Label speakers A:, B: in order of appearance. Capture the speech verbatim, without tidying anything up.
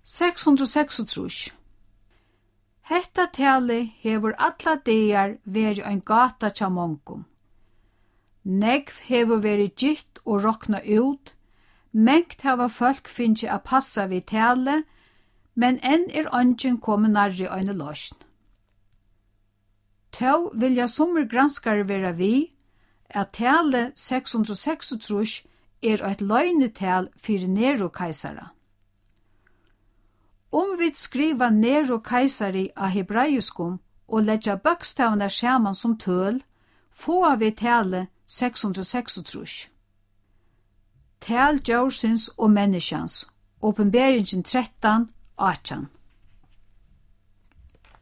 A: seks hundrað og seksogtrýss. Hetta tali hevur alla dagar veri ein gata tja mongum. Negv hevur veri gitt og rokna ut, mengt hava folk finnji a passa við tali, men enn er ongin komin nærri einu løsn. Tau vilja sumir granskare vera vi, at tali seks hundrað og seksogtrýss er eitt løgnetal fyrir Nero keisara. Om vi skriva Nero keisari av hebraiskum og leggja bøkstavnar saman som tøl, få vi tale seks hundrað og seksogtrýss. Tal djórsins og menneskjans, Åpenbaringen trettan, átjan.